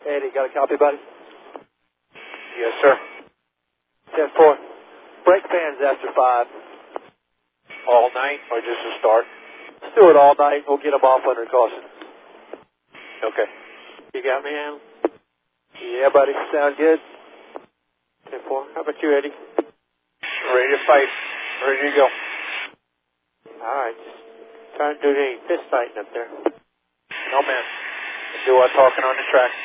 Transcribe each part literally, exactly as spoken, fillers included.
Eddie, got a copy, buddy? Yes, sir. ten four. Brake fans after five. All night or just a start? Let's do it all night. We'll get them off under caution. Okay. You got me, Alan? Yeah, buddy. Sound good? ten four. How about you, Eddie? Ready to fight. Ready to go. All right. Just trying to do any fist fighting up there. No, man. Do our talking on the track.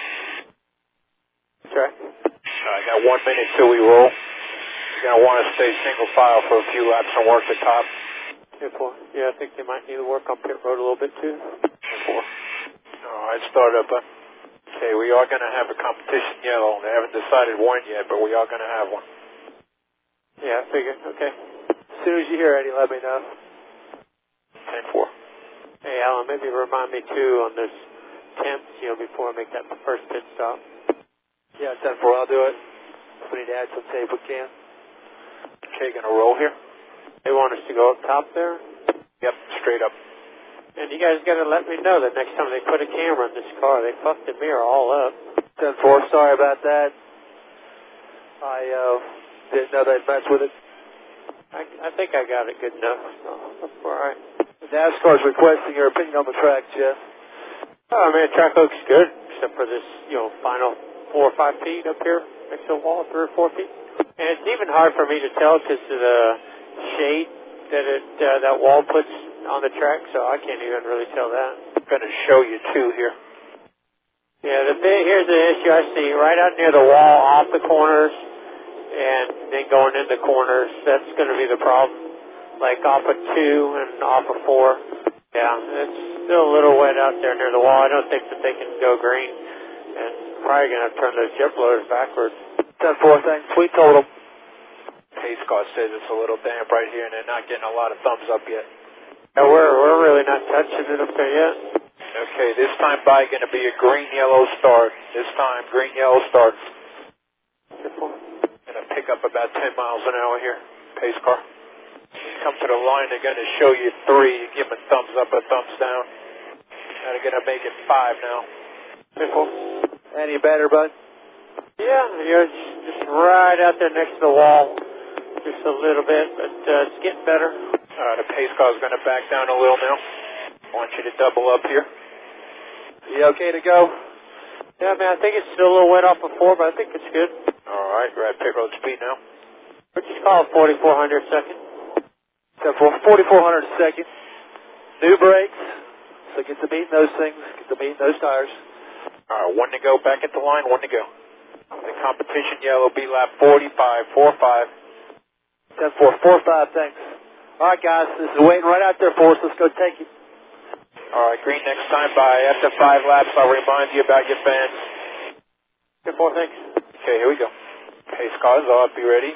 Track? I got one minute till we roll. You're going to want to stay single file for a few laps and work the top. ten four. Yeah, I think they might need to work on pit road a little bit, too. ten four. All right, start up. Huh? Okay, we are going to have a competition yellow. They haven't decided when yet, but we are going to have one. Yeah, I figured. Okay. As soon as you hear Eddie, let me know. ten four. Hey, Alan, maybe remind me, too, on this temps, you know, before I make that first pit stop. Yeah, ten four, I'll do it. If we need to add some tape, we can. Okay, going to roll here? They want us to go up top there? Yep, straight up. And you guys got to let me know that next time they put a camera in this car, they fucked the mirror all up. ten four, sorry about that. I uh, didn't know they'd mess with it. I, I think I got it good enough. So that's all right. NASCAR's requesting your opinion on the track, Jeff. Oh, I mean, the track looks good, except for this, you know, final four or five feet up here next to the wall, three or four feet. And it's even hard for me to tell because of the shade that it uh, that wall puts on the track, so I can't even really tell that. I'm going to show you two here. Yeah, the big, here's the issue I see. Right out near the wall, off the corners, and then going in the corners, that's going to be the problem. Like off of two and off of four. Yeah, it's still a little wet out there near the wall. I don't think that they can go green. And probably going to have to turn those jet blowers backwards. ten four, thanks. We told them. Pace car says it's a little damp right here, and they're not getting a lot of thumbs up yet. Yeah, we're, we're really not touching it up there yet. Okay, this time by going to be a green-yellow start. This time, green-yellow start. Going to pick up about ten miles an hour here, pace car. You come to the line, they're going to show you three. You give them a thumbs up or thumbs down. Now they're going to make it five now. Any better, bud? Yeah, you're just right out there next to the wall. Just a little bit, but uh, it's getting better. Uh, the pace car is going to back down a little now. I want you to double up here. You okay to go? Yeah, man, I think it's still a little wet off before, but I think it's good. All right, we're at pit road speed now. What'd you call it, forty-four hundred second? forty-four hundred second. New brakes, so get to meeting those things, get to meeting those tires. All right, one to go, back at the line, one to go. The competition yellow, B lap forty-five, four five. ten four, four five, thanks. All right, guys, this is waiting right out there for us. Let's go take it. All right, green next time by. After five laps, I'll remind you about your fans. ten four, thanks. Okay, here we go. Pace cars off, be ready.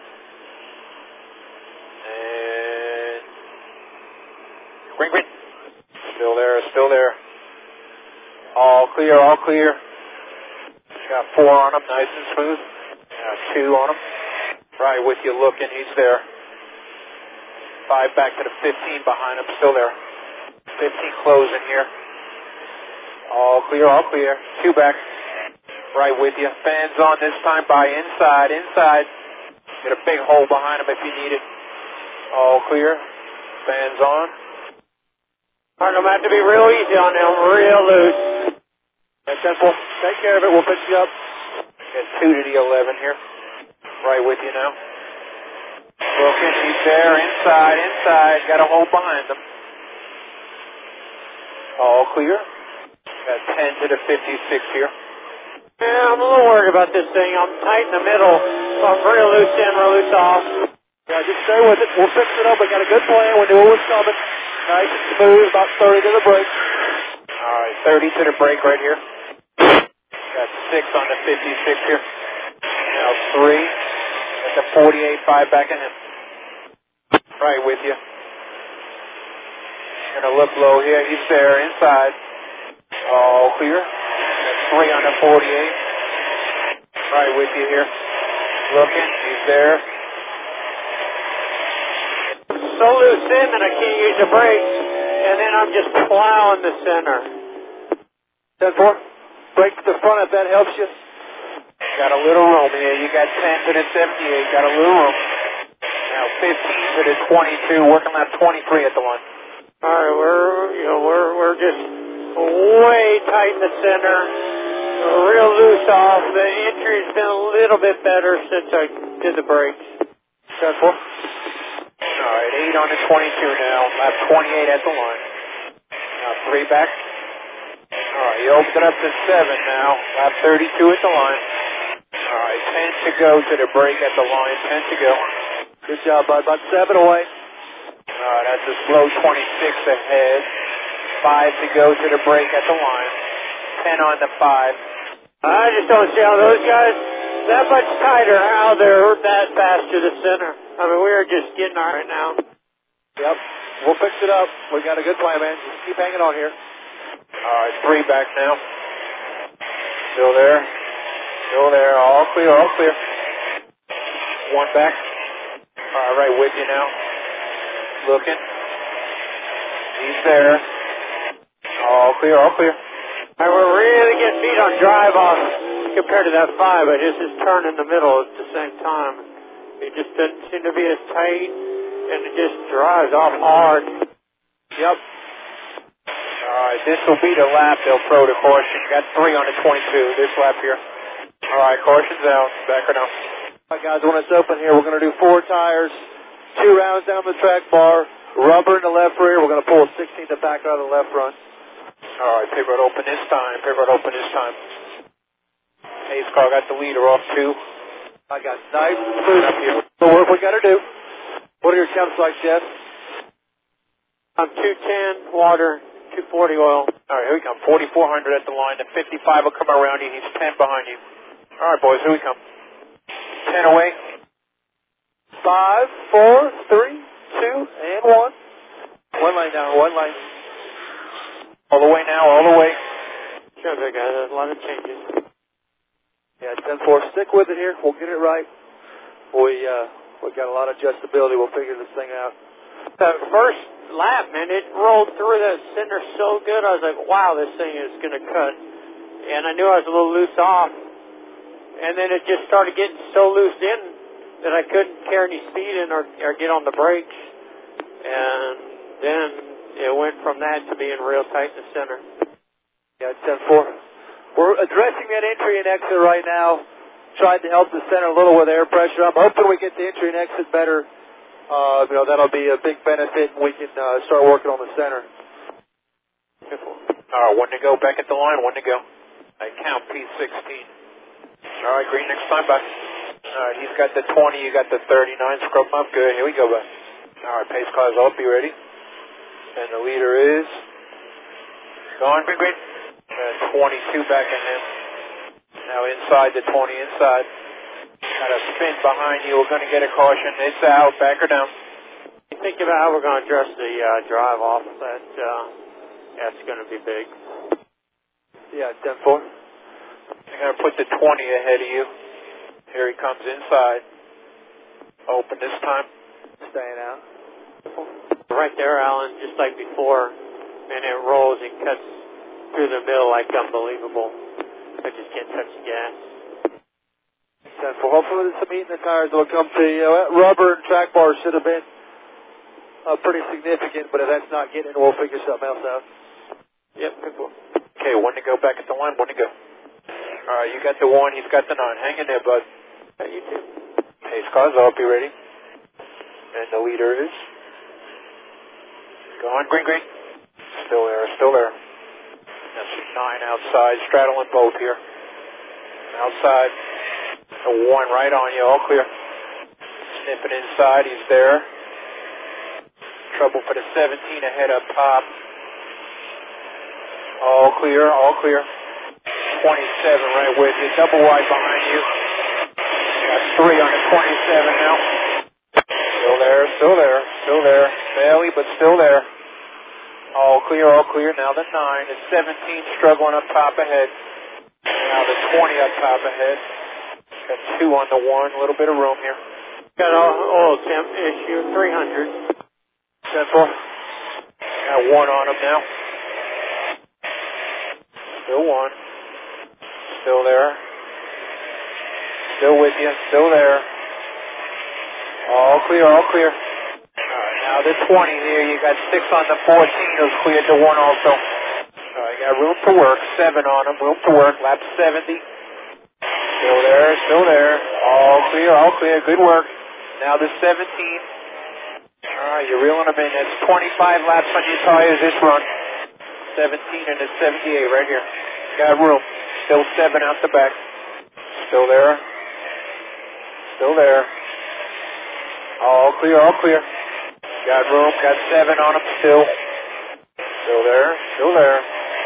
And green, green. Still there, still there. All clear, all clear. Got four on him, nice and smooth. Got two on him. Right with you looking, he's there. Five back to the fifteen behind him, still there. fifteen closing here. All clear, all clear. Two back. Right with you. Fans on this time by inside, inside. Get a big hole behind him if you need it. All clear. Fans on. All right, I'm going to have to be real easy on them, real loose. That's simple. Take care of it. We'll fix you up. Got two to the eleven here. Right with you now. Broken, he's there. Inside, inside. Got a hole behind him. All clear. Got ten to the fifty-six here. Yeah, I'm a little worried about this thing. I'm tight in the middle, so I'm real loose in, real loose off. Yeah, just stay with it. We'll fix it up. We got a good plan. We knew what was coming. Nice and smooth, about thirty to the brake. All right, thirty to the brake right here. Got six on the fifty-six here. Now three. Got the forty-eight, five back in him. Right with you. Gonna look low here. He's there, inside. All clear. Got three on the forty-eight. Right with you here. Looking, he's there. So loose in that I can't use the brakes, and then I'm just plowing the center. ten four. Break to the front if that helps you. Got a little room here. You got ten to the seventy-eight. Got a little room. Now fifteen to the twenty-two. Working lap twenty-three at the line. All right, we're you know we're we're just way tight in the center. We're real loose off. The entry's been a little bit better since I did the brakes. ten four. All right, eight on the twenty-two now. Lap twenty-eight at the line. Now three back. All right, you opened it up to seven now. Lap thirty-two at the line. All right, ten to go to the break at the line. ten to go. Good job, bud. About seven away. All right, that's a slow twenty-six ahead. Five to go to the break at the line. ten on the five. I just don't see how those guys that much tighter, how they're that fast to the center. I mean, we're just getting on right now. Yep, we'll fix it up. We got a good plan, man. Just keep hanging on here. All right, three back now. Still there. Still there. All clear, all clear. One back. All right, with you now. Looking. He's there. All clear, all clear. All right, we're really getting beat on drive off compared to that five. I just is turn in the middle at the same time. It just doesn't seem to be as tight, and it just drives off hard. Yep. All right, this will be the lap. They'll throw the caution. Got three on the twenty-two this lap here. All right, caution's out. Back or down. All right, guys, when it's open here, we're going to do four tires, two rounds down the track bar, rubber in the left rear. We're going to pull a sixteenth back out of the left front. All right, pit road open this time. Pit road open this time. Pace car got the leader off two. I got nice and smooth up here. The work we got to do. What are your temps like, Jeff? I'm two ten water, two forty oil. All right, here we come. forty-four hundred at the line. The fifty-five will come around you. He's ten behind you. All right, boys, here we come. ten away. Five, four, three, two, and one. One lane down, one lane. All the way now, all the way. Sure, big guy. There's a lot of changes. Yeah, ten four. Stick with it here. We'll get it right. We uh, we got a lot of adjustability. We'll figure this thing out. The first lap, man, it rolled through that center so good. I was like, wow, this thing is going to cut. And I knew I was a little loose off. And then it just started getting so loose in that I couldn't carry any speed in or, or get on the brakes. And then it went from that to being real tight in the center. Yeah, ten four. We're addressing that entry and exit right now. Tried to help the center a little with air pressure. I'm hoping we get the entry and exit better. Uh, you know, that'll be a big benefit, and we can uh, start working on the center. All right, one to go. Back at the line. One to go. I count P sixteen. All right, green next time, bud. All right, he's got the twenty. You got the thirty-nine. Scrub him up. Good. Here we go, bud. All right, pace cars up. Be ready. And the leader is gone. Green, green. And twenty-two back in him. Now inside the twenty, inside. Got a spin behind you. We're going to get a caution. It's out. Back or down. Think about how we're going to address the uh, drive off. That, uh, that's going to be big. Yeah, ten four. You're going to put the twenty ahead of you. Here he comes inside. Open this time. Staying out. Right there, Alan, just like before. And it rolls and cuts through the middle like unbelievable. I just can't touch the gas. ten four. Hopefully some heat in the tires will come to you. That rubber and track bar should have been uh, pretty significant, but if that's not getting it, we'll figure something else out. Yep, good one. Okay, one to go. Back at the line. One to go. All right, you got the one. He's got the nine. Hang in there, bud. Yeah, you too. Pace cars up. Be ready. And the leader is gone. Green, green. Still there. Still there. That's a nine outside. Straddling both here. Outside. A one right on you. All clear. Snipping inside. He's there. Trouble for the seventeen ahead up top. All clear. All clear. twenty-seven right with you. Double wide behind you. Got three on the twenty-seven now. Still there. Still there. Still there. Barely, but still there. All clear, all clear. Now the nine. The seventeen struggling up top ahead. Now the twenty up top ahead. Got two on the one. A little bit of room here. Got an oil temp issue, three hundred. ten four. Got one on him now. Still one. Still there. Still with you. Still there. All clear, all clear. Alright, now the twenty there. You got six on the fourteen. Those cleared to one also. Alright, you got room to work. Seven on them. Room to work. Lap seventy. Still there, still there. All clear, all clear. Good work. Now the seventeen. Alright, you're reeling them in. That's twenty-five laps on your tires this run. seventeen and a seventy-eight right here. Got room. Still seven out the back. Still there. Still there. All clear, all clear. Got room. Got seven on them still. Still there. Still there.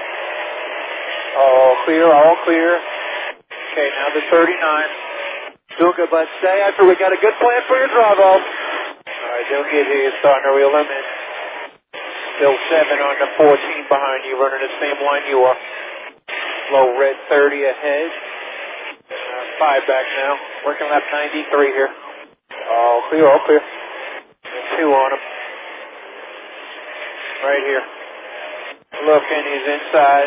All clear, all clear. Okay, now the thirty-nine. Doing good, bud. Stay after we got a good plan for your drive off. Alright, don't get here. You're starting to reel them in. Still seven on the fourteen behind you, running the same line you are. Low red thirty ahead. Uh, five back now. Working lap ninety-three here. All clear, all clear. And two on him. Right here. Looking, he's inside.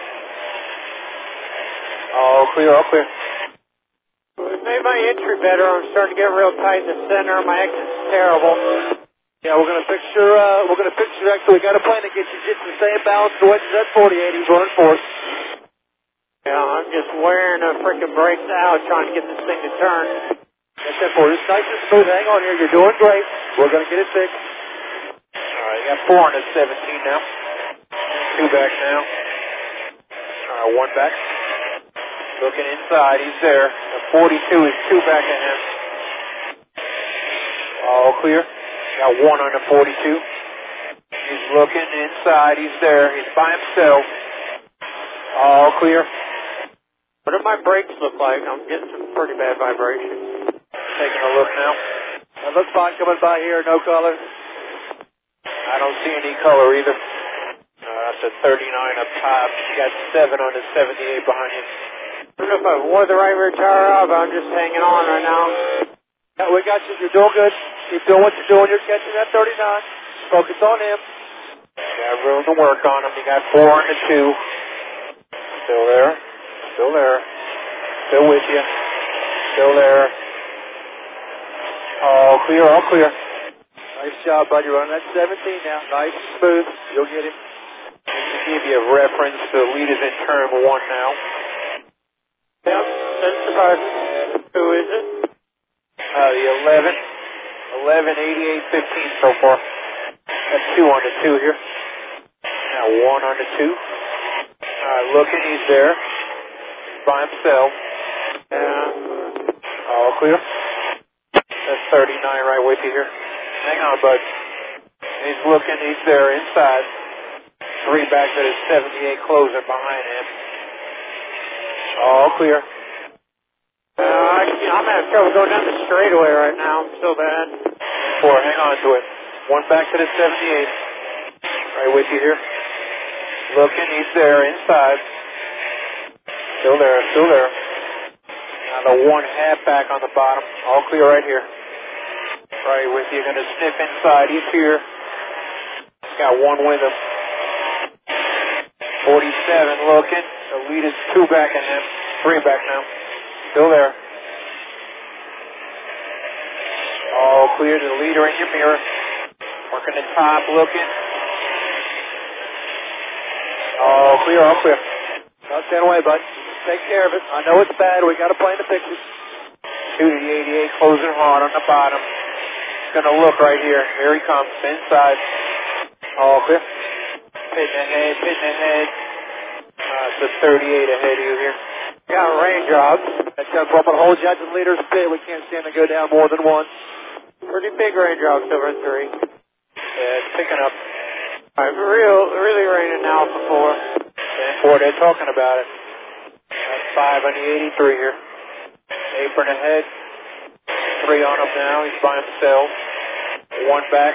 All clear, all clear. We made my entry better. I'm starting to get real tight in the center. My exit's terrible. Yeah, we're gonna fix your uh, we're gonna fix your exit. We got a plan to get you just the same balance the wedges at forty-eight. He's running fourth. Yeah, I'm just wearing a freaking brakes out trying to get this thing to turn. That's it for you. It's nice and smooth. Hang on here. You're doing great. We're gonna get it fixed. All right, you got four on the seventeen now. Two back now. All right, one back. Looking inside, he's there. The forty-two is two back of him. All clear. Got one on the forty-two. He's looking inside, he's there. He's by himself. All clear. What do my brakes look like? I'm getting some pretty bad vibrations. Taking a look now. That looks fine coming by here, no color. I don't see any color either. Uh, that's a thirty-nine up top. You got seven on the seventy-eight behind you. I don't know if I wore the right rear tire out, but I'm just hanging on right now. Yeah, we got you. You're doing good. Keep doing what you're doing. You're catching that thirty-nine. Focus on him. You got room to work on him. You got four on the two. Still there. Still there. Still with you. Still there. All clear, all clear. Nice job, buddy. You're running that seventeen now. Nice and smooth. You'll get him. Just to give you a reference, the lead is in turn one now. Yep, that's surprising. Who is it? Uh, the eleven. eleven, eighty-eight, fifteen so far. Got two on the two here. Now one on the two. Alright, looking, he's there. He's by himself. Yeah. All clear. That's thirty-nine right with you here. Hang on, bud. He's looking, he's there inside. Three back to the seventy-eight closing behind him. All clear. Uh, I, I'm having trouble going down the straightaway right now. I'm so bad. Four, hang on to it. One back to the seventy-eight. Right with you here. Looking, he's there inside. Still there, still there. Now the one half back on the bottom. All clear right here. Right with you. Gonna sniff inside. He's here. Got one with him. forty-seven looking. The lead is two back in him. Three back now. Still there. All clear to the leader in your mirror. Working the top, looking. All clear, all clear. Don't stand away, bud. Take care of it. I know it's bad. We got a plan to fix it. Two to the eighty-eight, closing hard on the bottom. Gonna look right here. Here he comes, inside. All clear. Pitting ahead, pitting ahead. Uh, it's a thirty-eight ahead of you here. Got raindrops. That's going to hold you out to the leader's pit. We can't stand to go down more than one. Pretty big raindrops over at three. Yeah, it's picking up. All right, real, really raining now for four. And four, they're talking about it. That's five on the eighty-three here. Apron ahead. Three on him now. He's by himself. One back.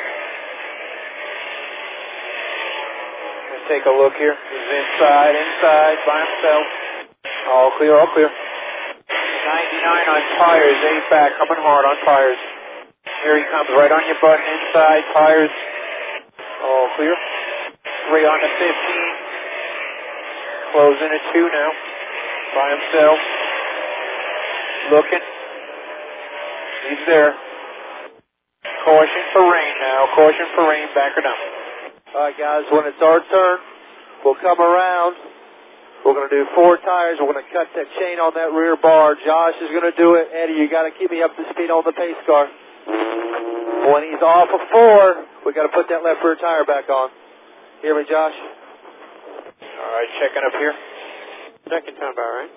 Let's take a look here. He's inside, inside, by himself. All clear, all clear. ninety-nine on tires, eight back, coming hard on tires. Here he comes, right on your button, inside, tires. All clear. Three on the fifteen. Closing at two now. By himself. Looking. He's there. Caution for rain now. Caution for rain. Back her down. All right, guys. When it's our turn, we'll come around. We're going to do four tires. We're going to cut that chain on that rear bar. Josh is going to do it. Eddie, you got to keep me up to speed on the pace car. When he's off of four, we got to put that left rear tire back on. Hear me, Josh? All right, checking up here. Second time by, right?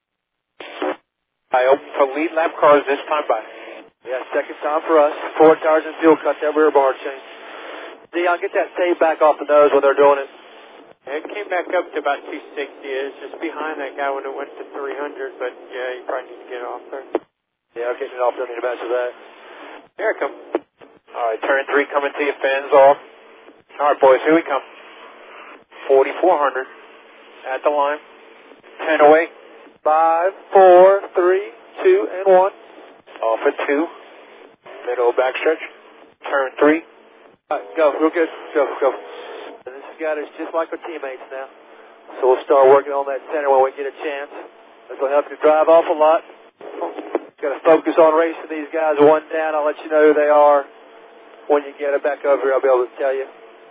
I open for lead lap cars this time by. Yeah, second time for us. Four tires and fuel, cut that rear bar chain. Dion, get that tape back off the nose when they're doing it. It came back up to about two sixty. It's just behind that guy when it went to three hundred, but yeah, you probably need to get off there. Yeah, I'm getting it off. Don't need to mess with that. Here it comes. All right, turn three coming to you, fans off. All right, boys, here we come. forty-four hundred at the line. ten away. Five, four, three, two, and one. Off at two. Middle backstretch. Turn three. All right, go. Real good. Go, go. And this has got us just like our teammates now. So we'll start working on that center when we get a chance. This will help you drive off a lot. Got to focus on racing these guys one down. I'll let you know who they are. When you get it back over here, I'll be able to tell you.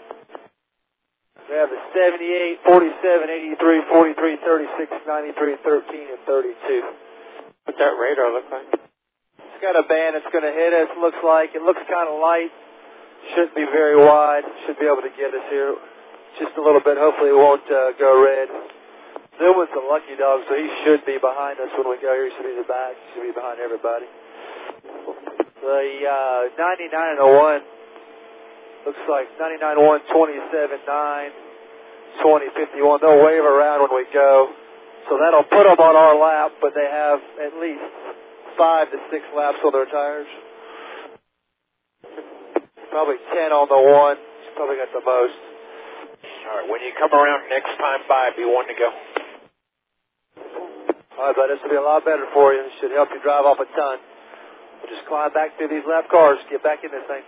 We have the seventy-eight, forty-seven, eighty-three, forty-three, thirty-six, ninety-three, thirteen, and thirty-two. What's that radar look like? It's got a band that's going to hit us, looks like. It looks kind of light. Shouldn't be very wide. Should be able to get us here just a little bit. Hopefully it won't uh, go red. Newman's a lucky dog, so he should be behind us when we go here. He should be in the back. He should be behind everybody. The uh, ninety-nine and a one looks like ninety-nine one, twenty-seven nine, twenty fifty-one. They'll wave around when we go. So that'll put them on our lap, but they have at least five to six laps on their tires. Probably ten on the one. He's probably got the most. All right, when you come around next time by, be one to go. All right, but this will be a lot better for you. It should help you drive off a ton. We'll just climb back through these lap cars, get back in this thing.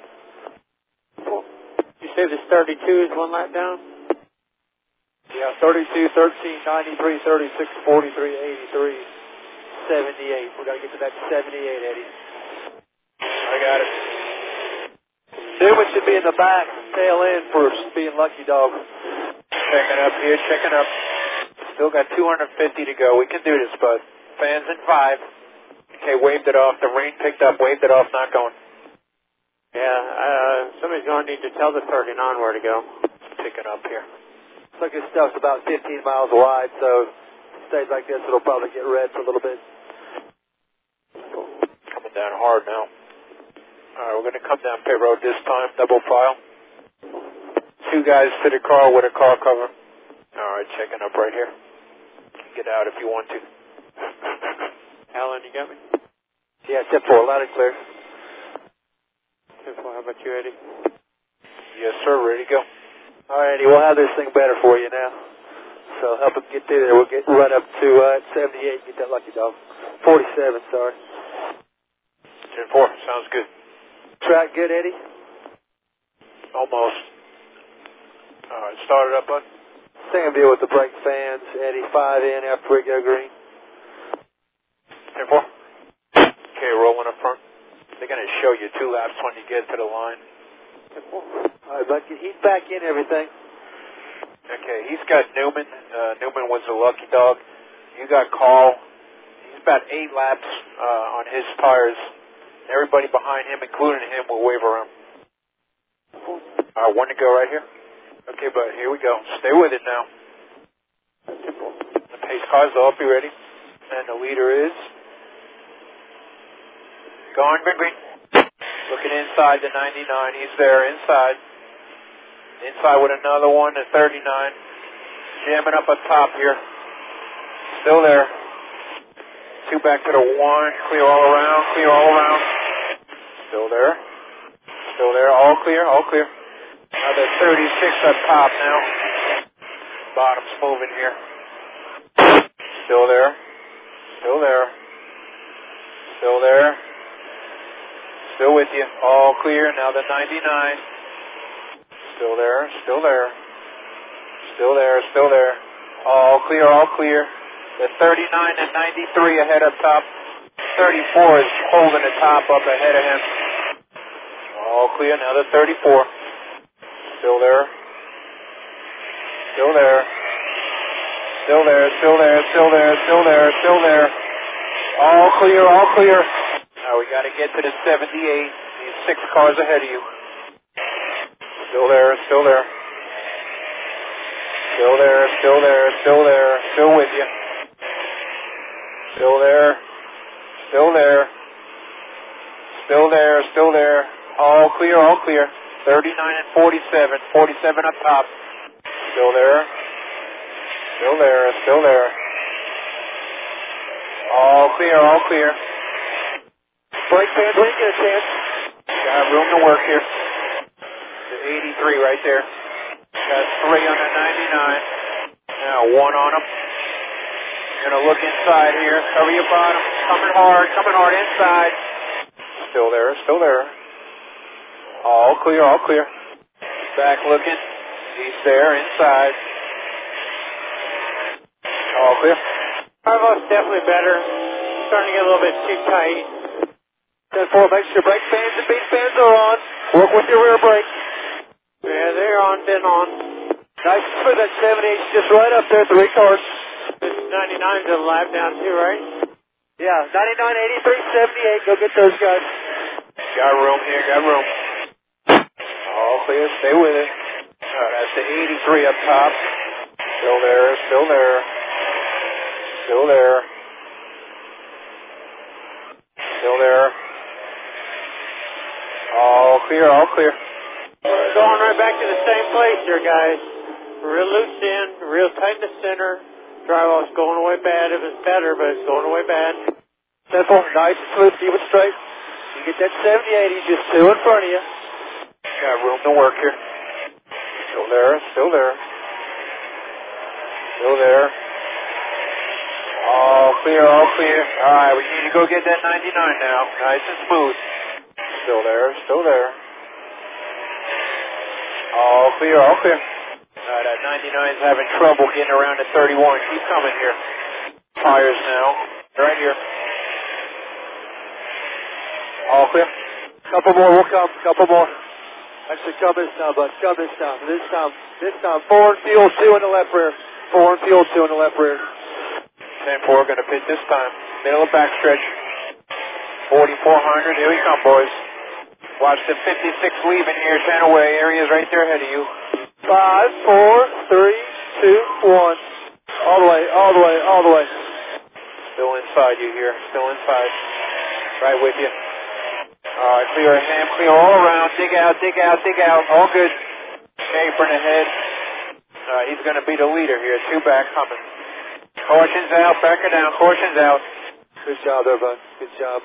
You say this thirty-two is one lap down? Yeah, thirty-two, thirteen, ninety-three, thirty-six, forty-three, eighty-three, seventy-eight. We've got to get to that seventy-eight, Eddie. I got it. Newman should be in the back, tail end for being lucky dog. Checking up here, checking up. Still got two hundred fifty to go. We can do this, bud. Fans in five. Okay, waved it off. The rain picked up, waved it off, not going. Yeah, uh, somebody's going to need to tell the thirty-nine where to go. Picking up here. Looks like this stuff's about fifteen miles wide, so if it stays like this, it'll probably get red for a little bit. Coming down hard now. All right, we're going to come down pit road this time, double file. Two guys to the car with a car cover. All right, checking up right here. Get out if you want to. Alan, you got me? Yeah, tip four, loud and clear. Tip four, how about you, Eddie? Yes, sir, ready to go. All right, Eddie, we'll have this thing better for you now. So help him get through there. We'll get run up to uh, seventy-eight, get that lucky dog. forty-seven, sorry. ten four, sounds good. Track good, Eddie? Almost. All right, start it up, bud. Same deal with the brake fans. Eddie, five in after we go green. ten four. Okay, rolling up front. They're going to show you two laps when you get to the line. ten four. All right, bud, he's back in everything. Okay, he's got Newman. Uh, Newman was a lucky dog. You got Carl. He's about eight laps uh, on his tires. Everybody behind him, including him, will wave around. All right, one to go right here. Okay, but here we go. Stay with it now. The pace car's off. Be ready. And the leader is going green, green. Looking inside the ninety-nine. He's there inside. Inside with another one, the thirty-nine. Jamming up on top here. Still there. Two back to the one. Clear all around. Clear all around. Still there. Still there. All clear. All clear. Another thirty-six up top now. Bottom's moving here. Still there. Still there. Still there. Still with you. All clear. Now the ninety-nine. Still there. Still there. Still there. Still there. All clear. All clear. The thirty-nine and ninety-three ahead up top. thirty-four is holding the top up ahead of him. All clear, now the thirty-four. Still there. Still there. Still there, still there, still there, still there, still there. All clear, all clear. Now we got to get to the seventy-eight. These six cars ahead of you. Still there, still there. Still there, still there, still there, still with you. Still there, still there. Still there, still there. All clear, all clear. thirty-nine and forty-seven. forty-seven up top. Still there. Still there, still there. All clear, all clear. Brake fans, we get a chance. Got room to work here. The eighty-three right there. Got three on the ninety-nine. Now one on them. Gonna look inside here. Cover your bottom. Coming hard, coming hard inside. Still there, still there. All clear, all clear. Back looking. He's there, inside. All clear. Carvo's definitely better. Starting to get a little bit too tight. ten four, make sure brake fans and beat fans are on. Work with your rear brake. Yeah, they're on, been on. Nice and smooth, that seventy-eight's just right up there, three cars. This ninety-nine's a lap down too, right? Yeah, ninety-nine, eighty-three, seventy-eight, go get those guys. Got room here, got room. All clear, stay with it. Oh, that's the eighty-three up top. Still there, still there. Still there. Still there. All clear, all clear. We're going right back to the same place here, guys. Real loose in, real tight in the center. Drywall's going away bad. It was better, but it's going away bad. ten four, nice and smooth, keep it straight. You get that seventy-eight, he's just two in front of you. Got room to work here. Still there, still there. Still there. All clear, all clear. All right, we need to go get that ninety-nine now. Nice and smooth. Still there, still there. All clear, all clear. All right, that ninety-nine's having trouble getting around to thirty-one. Keep coming here. Tires now. Right here. All clear. Couple more will come, couple more. Actually, come this time, bud. Come this time. This time, this time, four in fuel, two in the left rear. Four in fuel, two in the left rear. ten four going to pit this time. Middle of backstretch. forty-four hundred. Here we come, boys. Watch the fifty-six leaving here. Channel way. Area's right there ahead of you. Five, four, three, two, one. All the way, all the way, all the way. Still inside you here. Still inside. Right with you. All right, clear ahead. Clear all around. Dig out, dig out, dig out. All good. Apron ahead. All right, he's going to be the leader here. Two back coming. Caution's out. Back her down. Caution's out. Good job there, bud. Good job.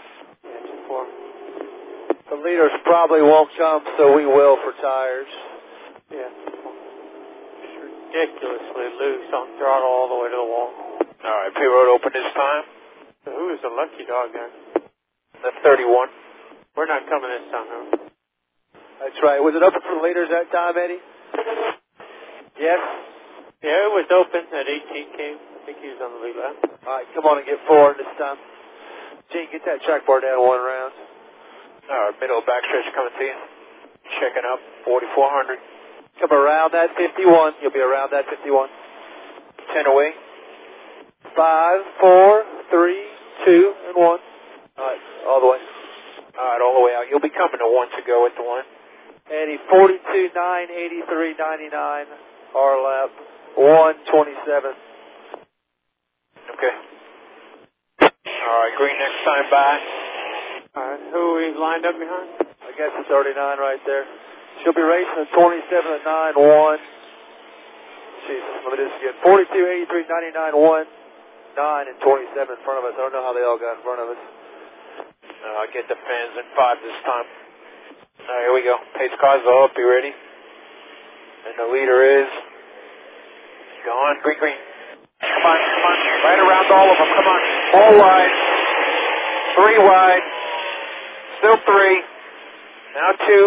The leaders probably won't come, so we will for tires. Yeah. It's ridiculously loose on throttle all the way to the wall. All right, pit road open this time. So who is the lucky dog there? The thirty-one. We're not coming this time, though. That's right. Was it open for the leaders that time, Eddie? Yes? Yeah, it was open at eighteen came. I think he was on the lead lap. All right, come on and get four this time. Gene, get that track bar down one round. All right, middle backstretch coming to you. Checking up, forty-four hundred. Come around that fifty-one. You'll be around that fifty-one. ten away. Five, four, three, two, and one. All right, all the way. All right, all the way out. You'll be coming to one to go at the one. Eddie, forty-two, nine, eighty-three, ninety-nine, R lap, one twenty-seven. Okay. All right, green next time by. All right, who are we lined up behind? I guess it's thirty-nine right there. She'll be racing at twenty-seven at nine, one. Jesus, let me do this again. forty-two, eighty-three, ninety-nine, one, nine, and twenty-seven in front of us. I don't know how they all got in front of us. Uh, get the fans in five this time. All right, here we go. Pace cars are up. You ready? And the leader is... Go on, green, green. Come on, come on. Right around all of them. Come on. All wide. Three wide. Still three. Now two.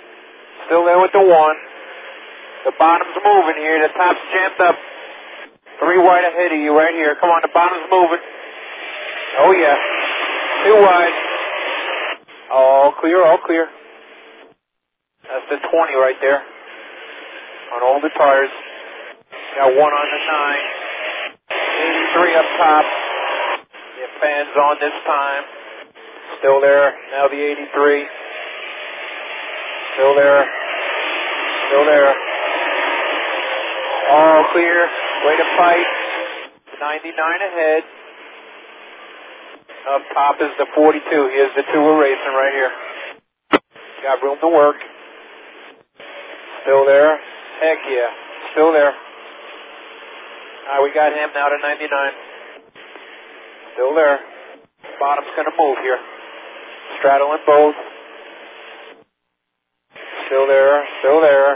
Still there with the one. The bottom's moving here. The top's jammed up. three wide ahead of you right here. Come on, the bottom's moving. Oh, yeah. Two wide. All clear, all clear. That's the twenty right there on all the tires. Got one on the nine. eighty-three up top. The fans on this time. Still there. Now the eighty-three. Still there. Still there. All clear. Way to fight. ninety-nine ahead. Up top is the forty-two. Here's the two we're racing right here. Got room to work. Still there. Heck yeah. Still there. Alright, we got him now to ninety-nine. Still there. Bottom's going to move here. Straddling both. Still there. Still there.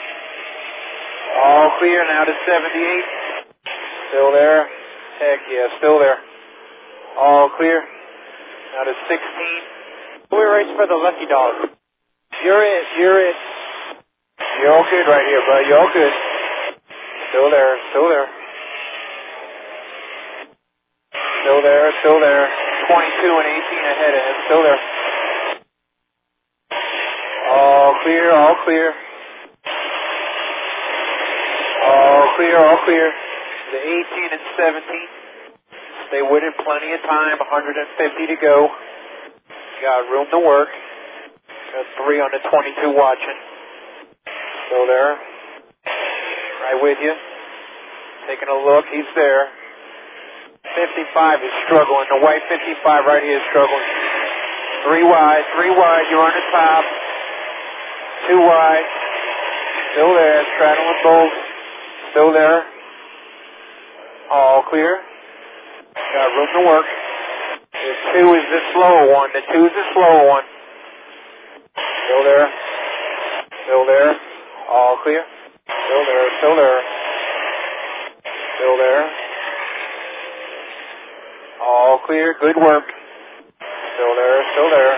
All clear now to seventy-eight. Still there. Heck yeah, still there. All clear. Now to sixteen. We're racing for the lucky dog. You're it. You're it. You're all good right here, bud. You're all good. Still there. Still there. Still there. Still there. twenty-two and eighteen ahead of him. Still there. All clear. All clear. All clear. All clear. The eighteen and seventeen. Stay with it. Plenty of time. one hundred fifty to go. Got room to work. Got three on the twenty-two watching. Still there. Right with you. Taking a look. He's there. fifty-five is struggling. The white fifty-five right here is struggling. Three wide. Three wide. You're on the top. Two wide. Still there. Straddling both. Still there. All clear. Got room to work. The two is the slower one. The two is the slower one. Still there. Still there. All clear. Still there. Still there. Still there. All clear. Good work. Still there. Still there.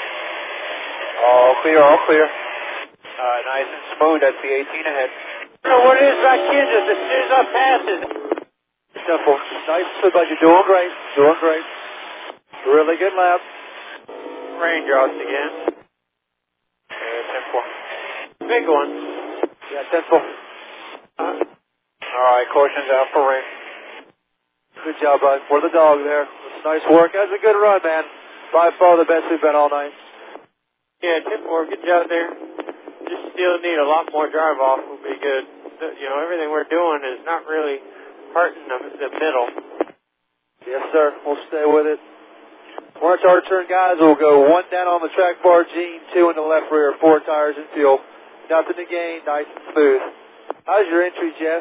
All clear. All clear. Uh, nice and smooth. That's the eighteen ahead. I don't know what it is about kids is as soon as I pass it. Simple. Nice. But you're doing great. Doing great. Really good lap. Raindrops again. Yeah, ten four. Big one. Yeah, ten four. Uh, Alright, caution's out for rain. Good job, bud. For the dog there. It's nice work. That's a good run, man. By far the best we've been all night. yeah, ten four. Good job there. Just still need a lot more drive off will be good. So, you know, everything we're doing is not really hurting the, the middle. Yes, sir. We'll stay with it. Once our turn, guys, we'll go one down on the track bar, Gene, two in the left rear, four tires and fuel. Nothing to gain, nice and smooth. How's your entry, Jeff?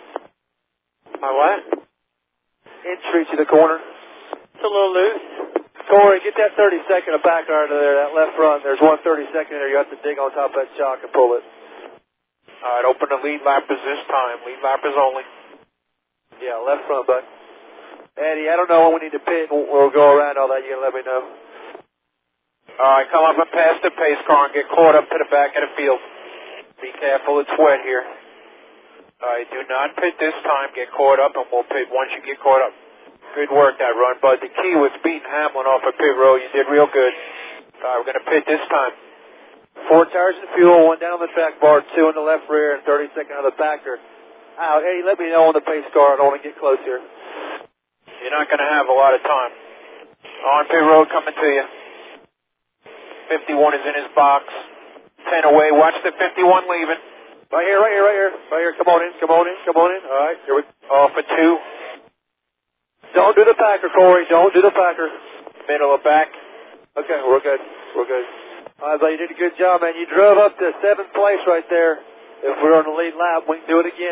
My what? Entry to the corner. It's a little loose. Corey, get that thirty second of back out of there, that left front. There's one thirty second there. You have to dig on top of that shock and pull it. Alright, open the lead lappers this time. Lead lappers only. Yeah, left front, bud. Eddie, I don't know when we need to pit. We'll, we'll go around all that. You can let me know. Alright, come up and pass the pace car and get caught up to the back of the field. Be careful, it's wet here. Alright, do not pit this time. Get caught up and we'll pit once you get caught up. Good work that run, bud. The key was beating Hamlin off of pit road. You did real good. Alright, we're going to pit this time. Four tires and fuel, one down on the track bar, two in the left rear, and thirty second on the backer. Out. Eddie, let me know on the pace car. I don't want to get close here. You're not going to have a lot of time. On pit road coming to you. fifty-one is in his box. ten away. Watch the fifty-one leaving. Right here, right here, right here. Right here. Come on in, come on in, come on in. All right, here we go. Off for two. Don't do the packer, Corey. Don't do the packer. Middle of back. Okay, we're good. We're good. All right, buddy, you did a good job, man. You drove up to seventh place right there. If we're on the lead lap, we can do it again.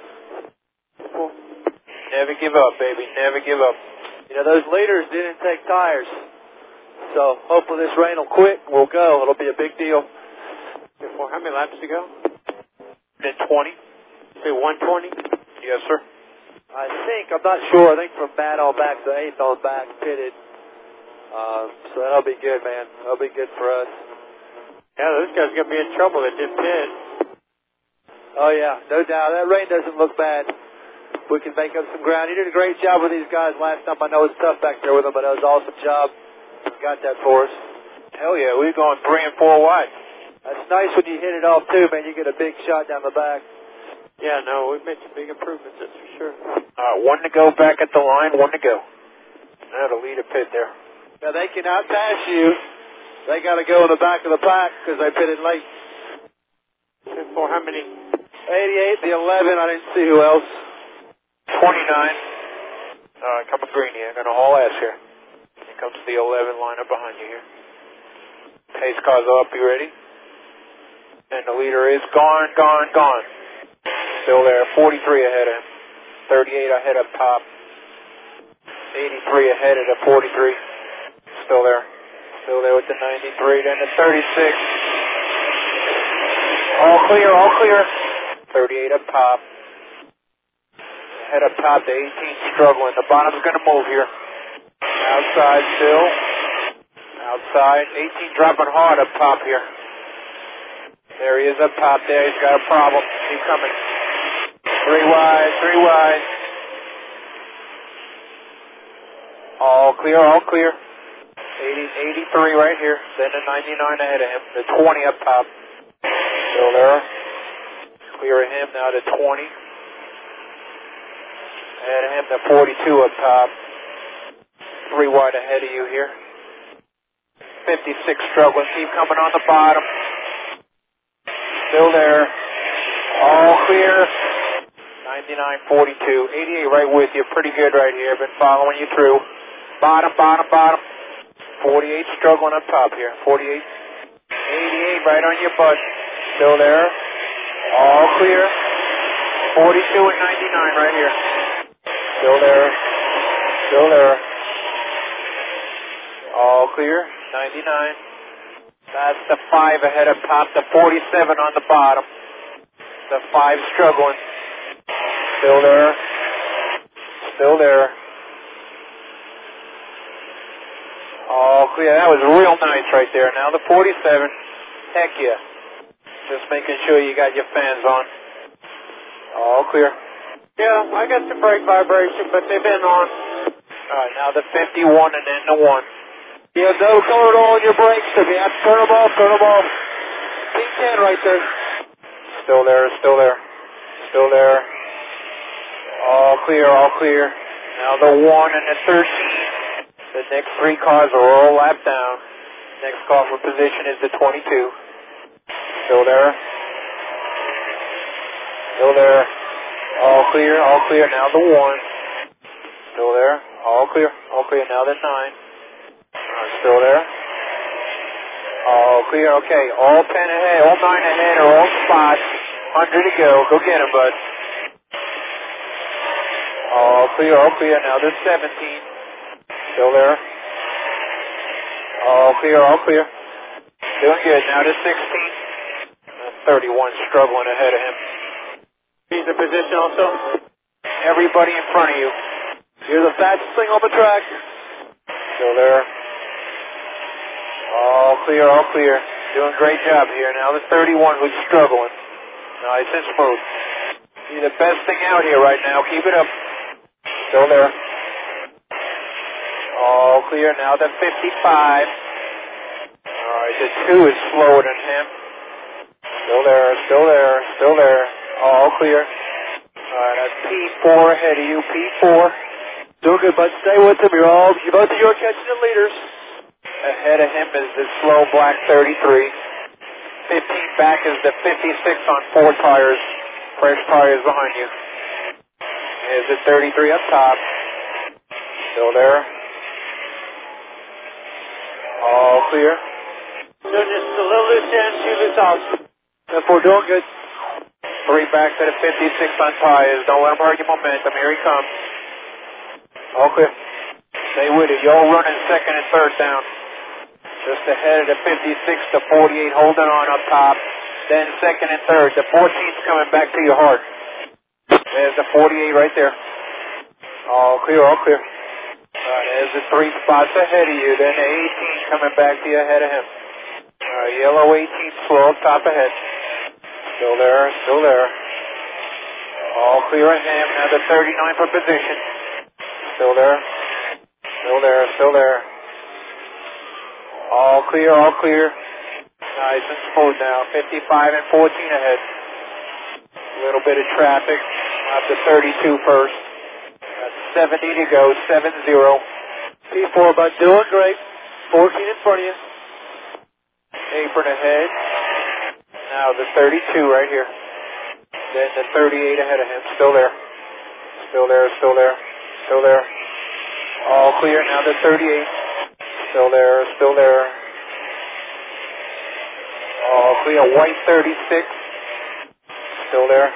Cool. Never give up, baby. Never give up. You know, those leaders didn't take tires. So hopefully this rain will quit and we'll go. It'll be a big deal. How many laps to go? Then twenty. Say one twenty? Yes, sir. I think, I'm not sure, I think from Matt on back to eighth on back, pitted. Um, so that'll be good, man. That'll be good for us. Yeah, those guys are going to be in trouble that didn't pit. Oh, yeah, no doubt. That rain doesn't look bad. we can make up some ground. You did a great job with these guys last time. I know it's tough back there with them, but it was an awesome job. You got that for us. Hell yeah, we're going three and four wide. That's nice when you hit it off too, man. You get a big shot down the back. Yeah, no, we've made some big improvements, that's for sure. Uh, one to go back at the line, one to go. Now to lead a pit there. Now they cannot pass you. They got to go in the back of the pack because they pitted late. For how many? eighty-eight, the eleven, I didn't see who else. twenty-nine. Uh, coming green here. Going to haul ass here. Here comes the eleven lineup behind you here. Pace cars up. You ready? And the leader is gone, gone, gone. Still there. forty-three ahead of him. thirty-eight ahead up top. eighty-three ahead of the forty-three. Still there. Still there with the ninety-three. Then the thirty-six. All clear, all clear. thirty-eight up top. Head up top, the eighteen struggling. The bottom's going to move here. Outside still. Outside. eighteen dropping hard up top here. There he is up top there. He's got a problem. Keep coming. Three wide, three wide. All clear, all clear. eighty, eighty-three right here. Then the ninety-nine ahead of him. The twenty up top. Still there. Clear of him now to twenty. Ahead of him the forty-two up top. Three wide ahead of you here. fifty-six struggling. Keep coming on the bottom. Still there. All clear. ninety-nine forty-two. eighty-eight right with you. Pretty good right here. Been following you through. Bottom, bottom, bottom. forty-eight struggling up top here. forty-eight. eighty-eight right on your butt. Still there. All clear. forty-two and ninety-nine right here. Still there. Still there. All clear. ninety-nine. That's the five ahead up top. The forty-seven on the bottom. The five struggling. Still there. Still there. All clear. That was real nice right there. Now the forty-seven. Heck yeah. Just making sure you got your fans on. All clear. Yeah, I got some brake vibration, but they've been on. Alright, now the fifty-one and then the one. You have no color at all on your brakes. If you have to turn them off, turn them off. P ten right there. Still there, still there. Still there. All clear, all clear. Now the one and the thirteen. The next three cars are all lapped down. Next car for position is the twenty-two. Still there. Still there. All clear, all clear. Now the one. Still there. All clear, all clear. Now the nine. Uh, still there. All clear. Okay. All ten ahead. All nine ahead are all spots. Hundred to go. Go get him, bud. All clear, all clear. Now there's seventeen. Still there. All clear, all clear. Doing good. Now to sixteen. thirty-one struggling ahead of him. He's in position also. Everybody in front of you. You're the fastest thing on the track. Still there. All clear, all clear. Doing a great job here. Now the thirty-one who's struggling. Nice and smooth. You're the best thing out here right now. Keep it up. Still there. All clear. Now the fifty-five. Alright, the two is slower than him. Still there, still there, still there. All clear. Alright, that's P four ahead of you. P four. Doing good, bud. Stay with him. You're all, you both of you are catching the leaders. Ahead of him is the slow black thirty-three. fifteen back is the fifty-six on four tires. Fresh tires behind you. There's the thirty-three up top. Still there. All clear. So just a little loose in, two loose out. F four doing good. Three back to the fifty-six on tires. Don't let him hurt your momentum. Here he comes. All clear. Stay with it. Y'all running second and third down. Just ahead of the fifty-six, the forty-eight holding on up top. Then second and third. The fourteen's coming back to your heart. There's the forty-eight right there. All clear, all clear. Alright, there's the three spots ahead of you. Then the eighteen coming back to you ahead of him. Alright, yellow eighteen slow up top ahead. Still there, still there. All clear on him. Now the thirty-nine for position. Still there. Still there. Still there. All clear. All clear. Nice and smooth now. fifty-five and fourteen ahead. A little bit of traffic. Up to thirty-two first. Got seventy to go. seven zero. P four, bud, doing great. fourteen in front of you. Apron ahead. Now the thirty-two right here. Then the thirty-eight ahead of him. Still there. Still there. Still there. Still there. All clear. Now the thirty-eight. Still there. Still there. All clear. White thirty-six. Still there.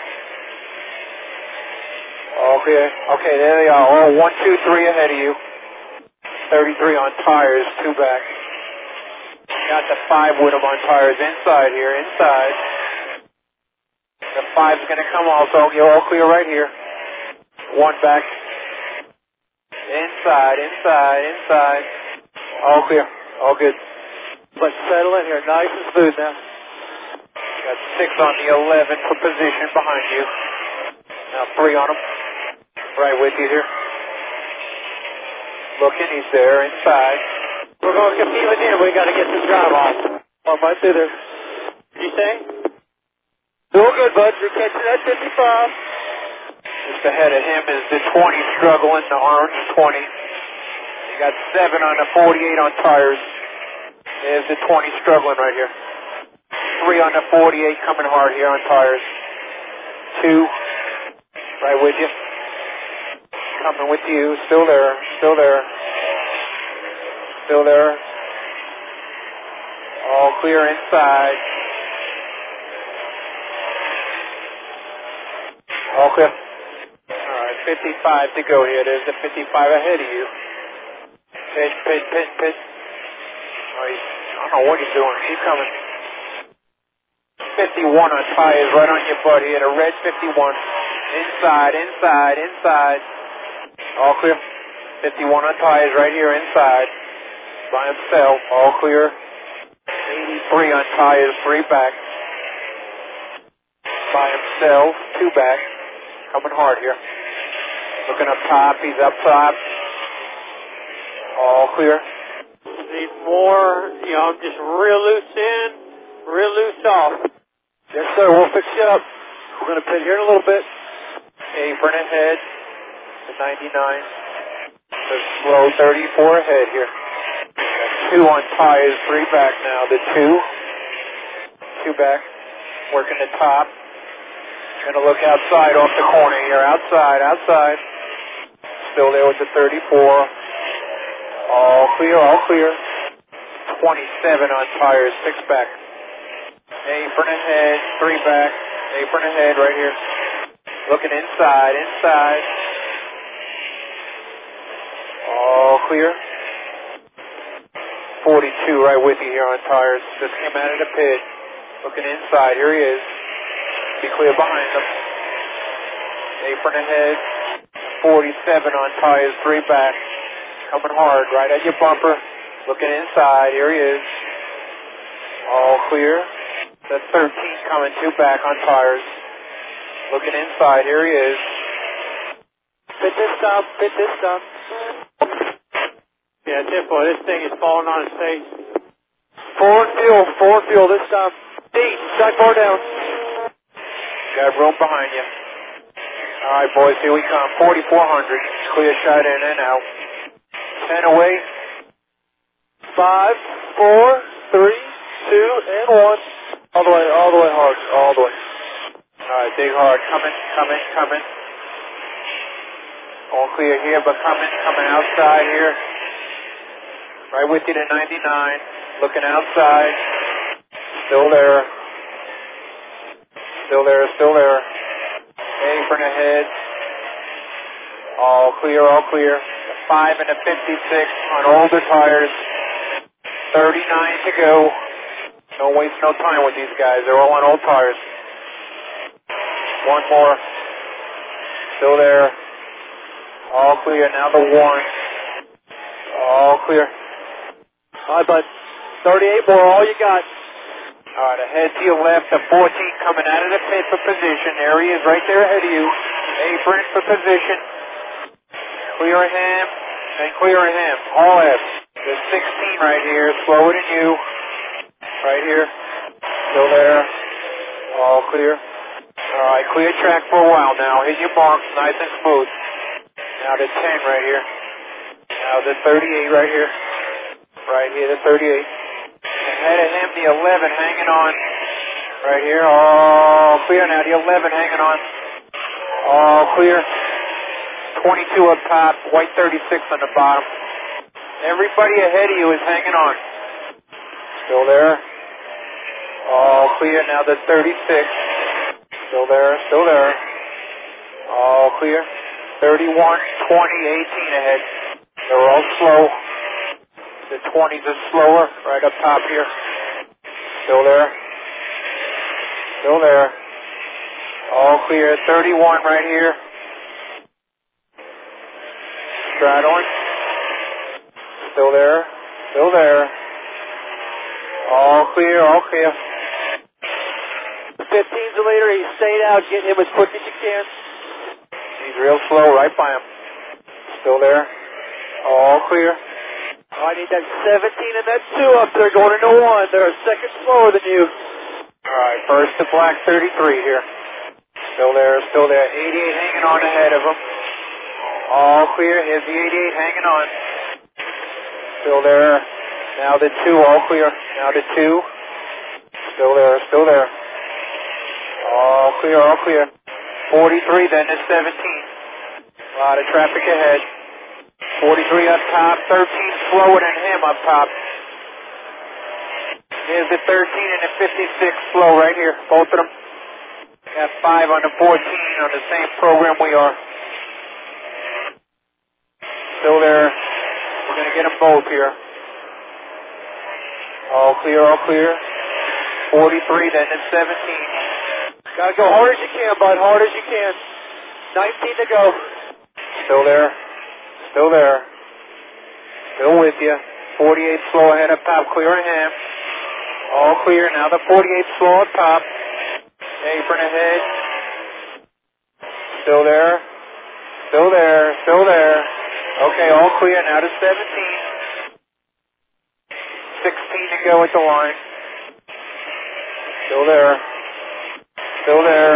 All clear. Okay, there they are. All one, two, three ahead of you. thirty-three on tires. Two back. Got the five with them on tires inside here. Inside. The five's going to come also. You're all clear right here. One back. Inside, inside, inside. All clear. All good. Let's settle in here. Nice and smooth now. Got six on the eleven for position behind you. Now three on him. Right with you here. Looking, he's there inside. We're going to compete with him. We got to get this drive off. Oh, right through there. Did you say? Doing good, bud. You're catching that fifty-five. Just ahead of him is the twenty struggling, the orange twenty. You got seven on the forty-eight on tires. There's the twenty struggling right here. Three on the forty-eight coming hard here on tires. Two, right with you. Coming with you, still there, still there. Still there. All clear inside. All clear. Alright, fifty-five to go here. There's the fifty-five ahead of you. Pitch, pitch, pitch, pitch. Oh, he's, I don't know what he's doing. Keep coming. fifty-one on tires, right on your butt here. The red fifty-one. Inside, inside, inside. All clear. fifty-one on tires right here inside. By himself. All clear. eighty-three on tires, three back. By himself, two back. Coming hard here. Looking up top. He's up top. All clear. Need more, you know, just real loose in, real loose off. Yes, sir. We'll fix you up. We're going to pit here in a little bit. Apron ahead. The ninety-nine. The slow thirty-four ahead here. Got two on tires, three back now. The two. Two back. Working the top. Gonna look outside off the corner here. Outside, outside. Still there with the thirty-four. All clear, all clear. twenty-seven on tires, six back. Apron ahead, three back. Apron ahead right here. Looking inside, inside. All clear. forty-two right with you here on tires. Just came out of the pit. Looking inside, here he is. Be clear behind him. Apron ahead. forty-seven on tires, three back. Coming hard, right at your bumper. Looking inside, here he is. All clear. The thirteen coming, two back on tires. Looking inside, here he is. Pit this time, pit this time. Yeah, tip boy, this thing is falling on his face. Forward fuel, forward fuel this time. Deep, side bar down. Got room behind you. All right, boys, here we come. forty-four hundred. Clear shot in and out. ten away. Five, four, three, two, and one. All the way, all the way hard, all the way. All right, dig hard. Coming, coming, coming. All clear here, but coming, coming outside here. Right with you to ninety-nine. Looking outside. Still there. Still there, still there. Apron ahead. All clear, all clear. The five and the fifty-six on older tires. thirty-nine to go. Don't waste no time with these guys. They're all on old tires. One more. Still there. All clear. Now the one. All clear. All right, bud. thirty-eight more. All you got. All right, ahead to your left, the fourteen coming out of the pit for position. There he is right there ahead of you. Apron for position. Clear of him, and clear of him. All F. The sixteen right here, slower than you. Right here. Still there. All clear. All right, clear track for a while now. Hit your marks nice and smooth. Now the ten right here. Now the thirty-eight right here. Right here, the thirty-eight. Ahead of him, the eleven hanging on. Right here, all clear now. The eleven hanging on. All clear. twenty-two up top, white thirty-six on the bottom. Everybody ahead of you is hanging on. Still there. All clear now, the thirty-six. Still there, still there. All clear. thirty-one, twenty, eighteen ahead. They're all slow. The twenties are slower, right up top here. Still there. Still there. All clear. thirty-one right here. Straddling. Still there. Still there. All clear, all clear. fifteens a leader, he's stayed out, get him as quick as you can. He's real slow, right by him. Still there. All clear. I need that seventeen and that two up there going into one. They're a second slower than you. Alright, first to black thirty-three here. Still there, still there. eighty-eight hanging on ahead of him. All clear. Here's the eighty-eight hanging on. Still there. Now the two, all clear. Now the two. Still there, still there. All clear, all clear. forty-three, then the seventeen. A lot of traffic ahead. forty-three up top, thirteen slower than him up top. Here's the thirteen and the fifty-six slow right here, both of them. Got five on the fourteen on the same program we are. Still there. We're going to get them both here. All clear, all clear. forty-three, then the seventeen. Gotta go hard as you can, bud, hard as you can. nineteen to go. Still there. Still there. Still with you. forty-eight slow ahead up top, clear of him. All clear. Now the forty-eight slow up top. Apron ahead. Still there. Still there. Still there. Okay, all clear. Now to seventeen. sixteen to go at the line. Still there. Still there.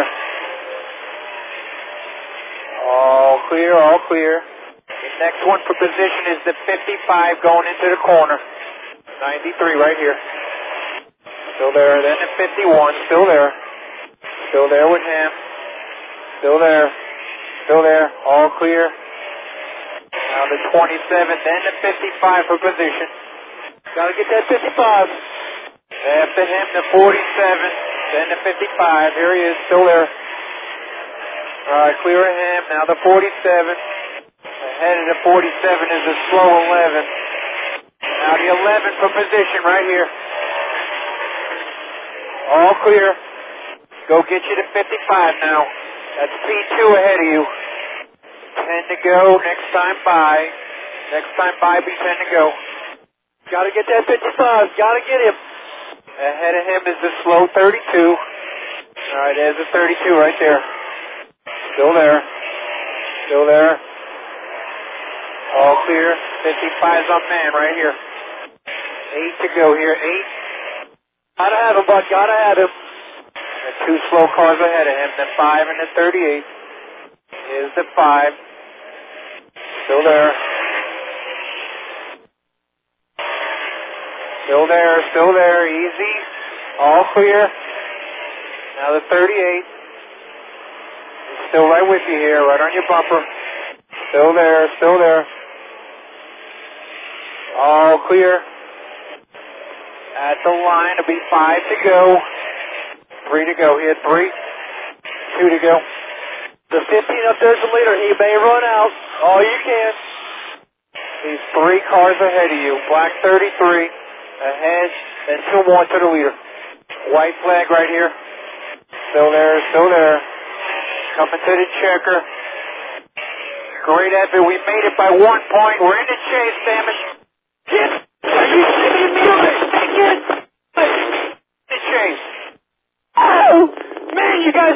All clear, all clear. The next one for position is the fifty-five going into the corner. ninety-three right here. Still there. Then the fifty-one. Still there. Still there with him. Still there. Still there. All clear. Now the twenty-seven. Then the fifty-five for position. Gotta get that fifty-five. After him, the forty-seven. Then the fifty-five. Here he is. Still there. All right, clear of him. Now the forty-seven. Ahead of the forty-seven is the slow eleven. Now the eleven for position right here. All clear. Go get you to fifty-five now. That's P two ahead of you. ten to go. Next time by. Next time by, be ten to go. Gotta get that fifty-five. Gotta get him. Ahead of him is the slow thirty-two. All right, there's the thirty-two right there. Still there. Still there. All clear. fifty-five's on man right here. Eight to go here. Eight. Gotta have him, bud. Gotta have him. The two slow cars ahead of him. The five and the thirty-eight. Here's the five. Still there. Still there. Still there. Easy. All clear. Now the thirty-eight. He's still right with you here. Right on your bumper. Still there. Still there. All clear. At the line, it'll be five to go. Three to go. Here, three. Two to go. The fifteen up there's the leader. He may run out. All you can. He's three cars ahead of you. Black thirty-three ahead, then two more to the leader. White flag right here. Still there, still there. Coming to the checker. Great effort. We made it by one point. We're in the chase, damn it. Yes! Are you sitting me? The chase.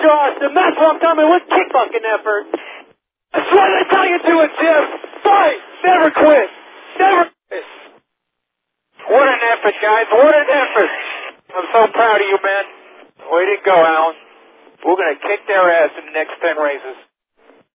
awesome. That's what I'm talking about. What kick fucking effort. That's what I tell you to it, Jim. Fight. Never quit. Never quit. What an effort, guys. What an effort. I'm so proud of you, man. Way to go, Alan. We're going to kick their ass in the next ten races.